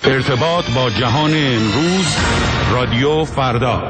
ارتباط با جهان امروز، رادیو فردا.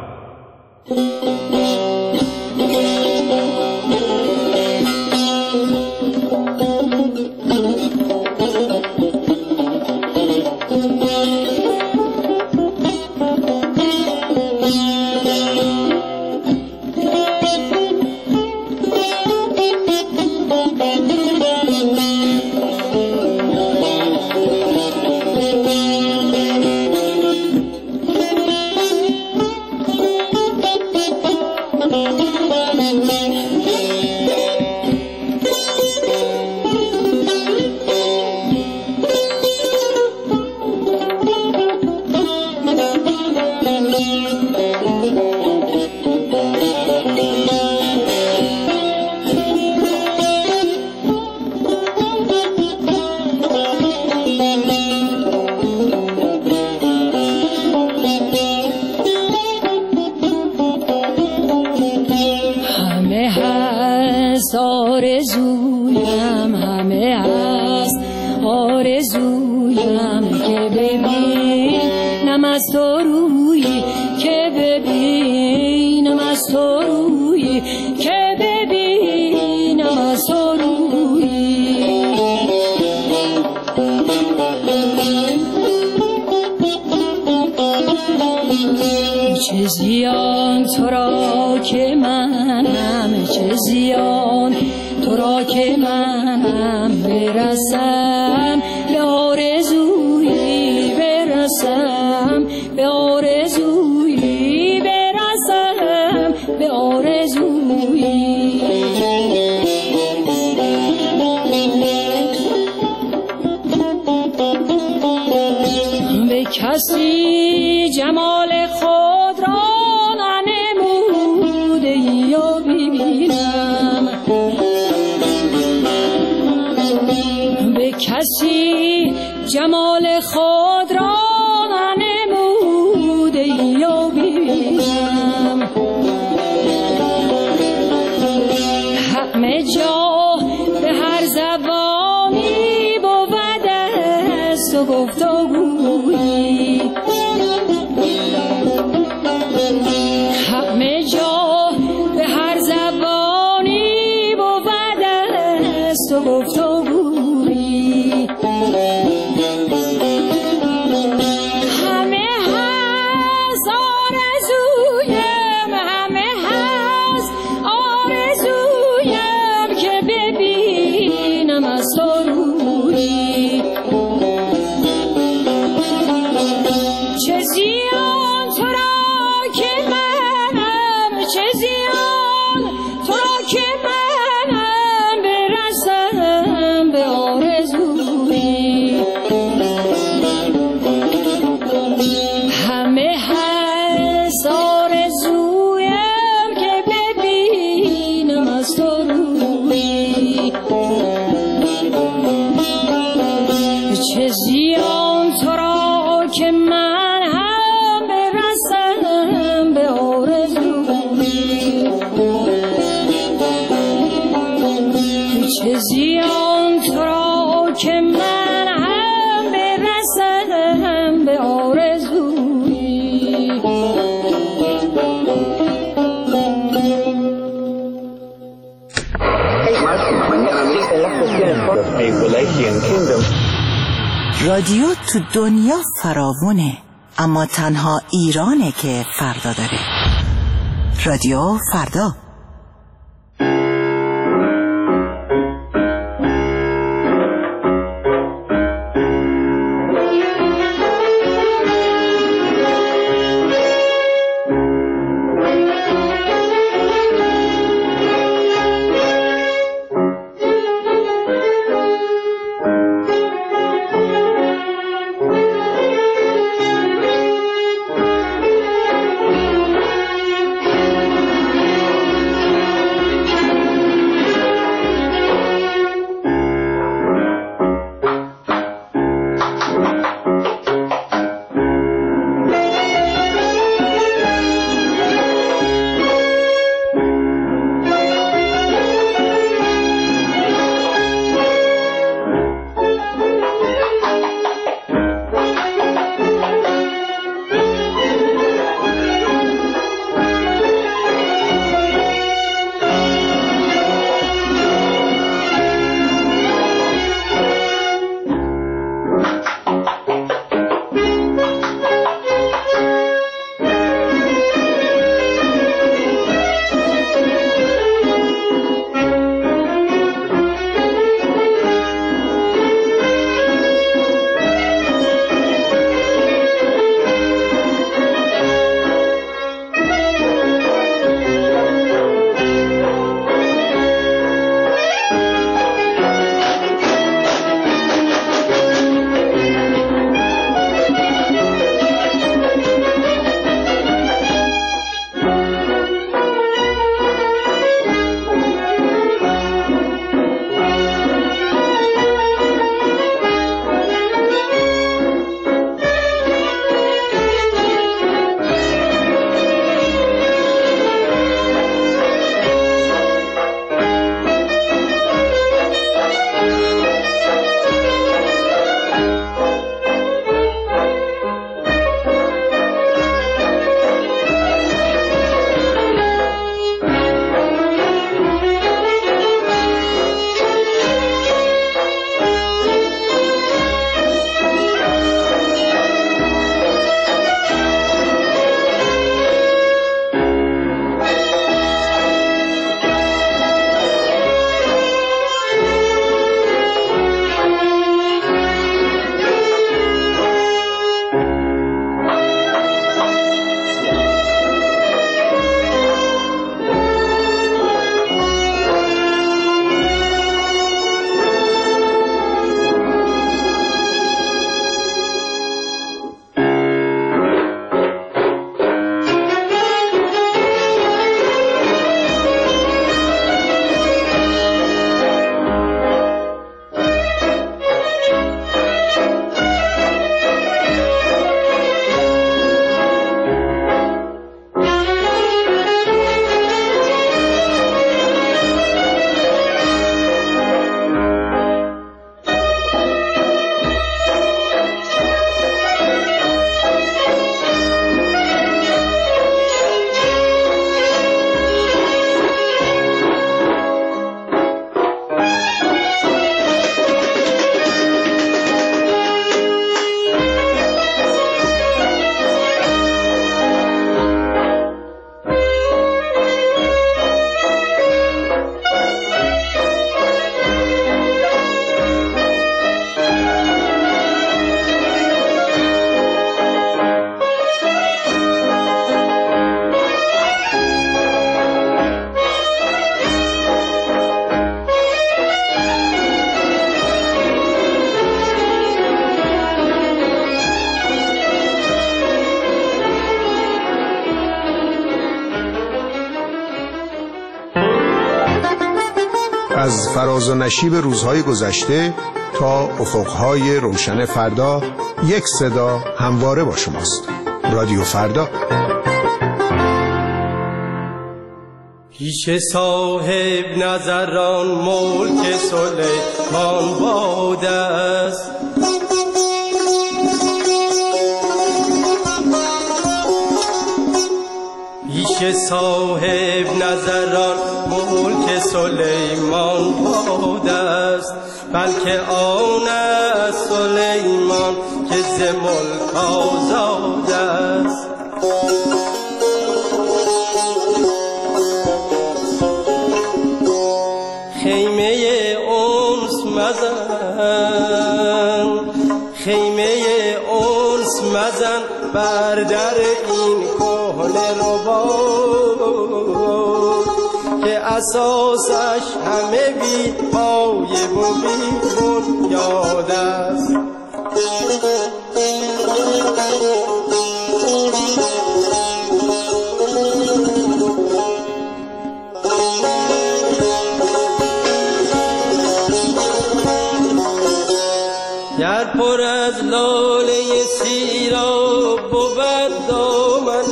چه زیان تو را که منم، چه زیان تو را که منم، برسم به آرزویی، برسم به آرزویی، برسم به آرزویی. به کسی جمال خود را ننموده یا ببینم، به کسی جمال خود را ننموده یا ببینم. همه جا به هر زبانی بود است و گفتگویی، همه جا به هر زبانی بود است و گفتگویی. همه هست آرزویم، همه هست آرزویم که ببینم از تو رویی. چه زیان تو را که منم، چه زیان تو را که منم، برسم به آرزویی. همه هست آرزویم که ببینم از تو رویی. چه زیان تو را که من هم برسم به آرزویی. چه زیان تو را که من هم برسم به آرزویی. رادیو تو دنیا فراوونه، اما تنها ایرانه که فردا داره. رادیو فردا. فراز و نشیب روزهای گذشته تا افقهای روشن فردا، یک صدا همواره با شماست. رادیو فردا. پیش صاحب نظران ملک سلیمان باد است، پیش صاحب نظران ملک سلیمان باد است، بلکه آن است سلیمان که ز ملک آزاد است. خیمه انس مزن، خیمه انس مزن بر در این کهنه رباط که اساسش همه بی پایه و بی بنیاد است. گر پر از لاله سیراب بود دامن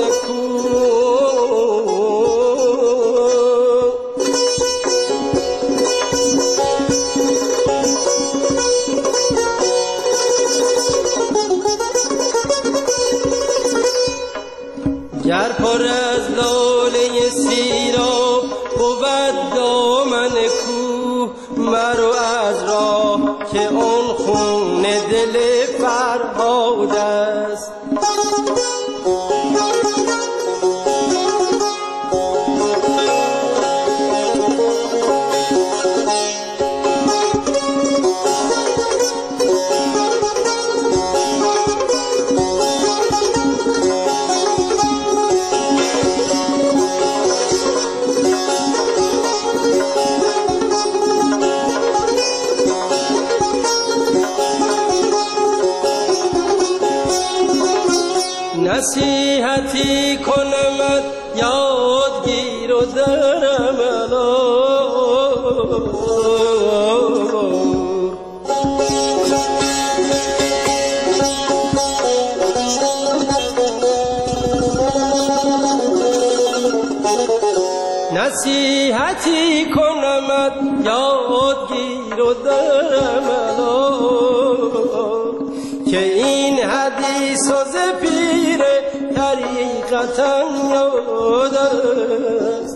گر پر از لاله سیراب بود دامن کوه، مرو از راه که اون خون دل فرهاد است. نصیحتی کنمت یادگیر و در عمل نصیحتی کنمت یادگیر و در عمل که این حدیث و زپیر طریقتا یاد است.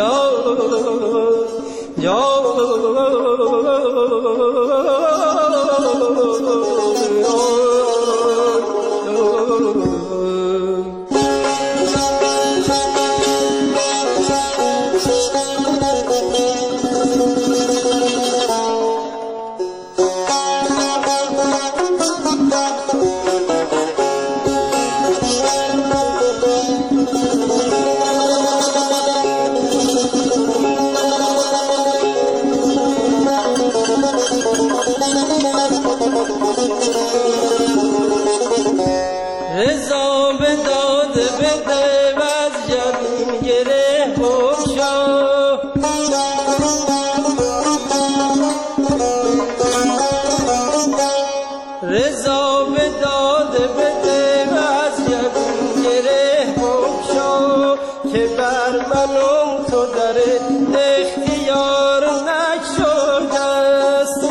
رضا به داد بده و از جبین گره بگشا، رضا به داد بده و از جبین گره بگشا که بر من و تو در اختیار نگشاده است.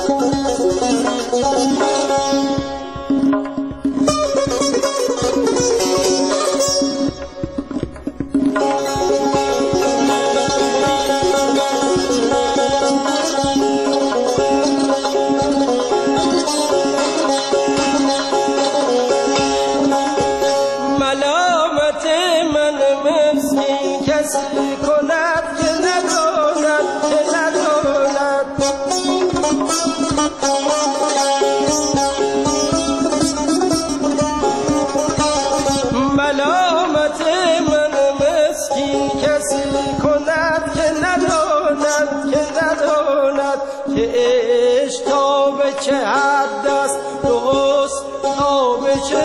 ملامت من مسکین کسی کند که نداند، که نداند. ملامت من مسکین کسی کند که نداند، که نداند که عشق تا به چه حد است، درست تا به چه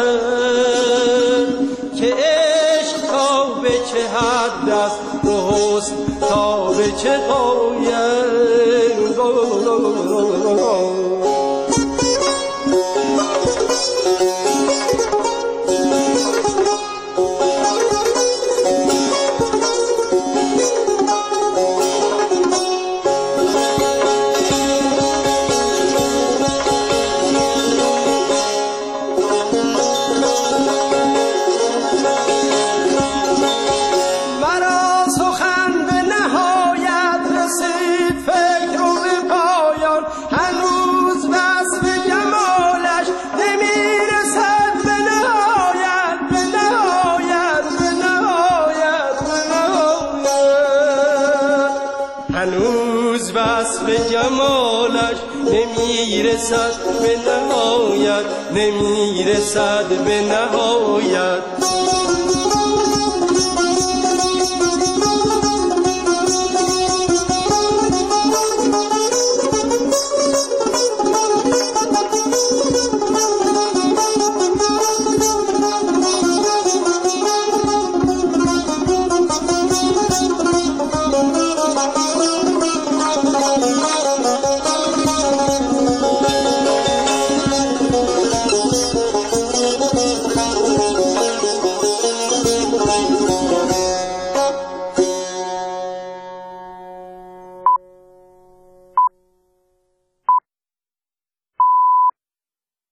غایت، که عشق تا به چه حد است، درست حسن تا به چه پایان. هنوز وصف جمالش نمیرسد به نهایت، نمیرسد به نهایت.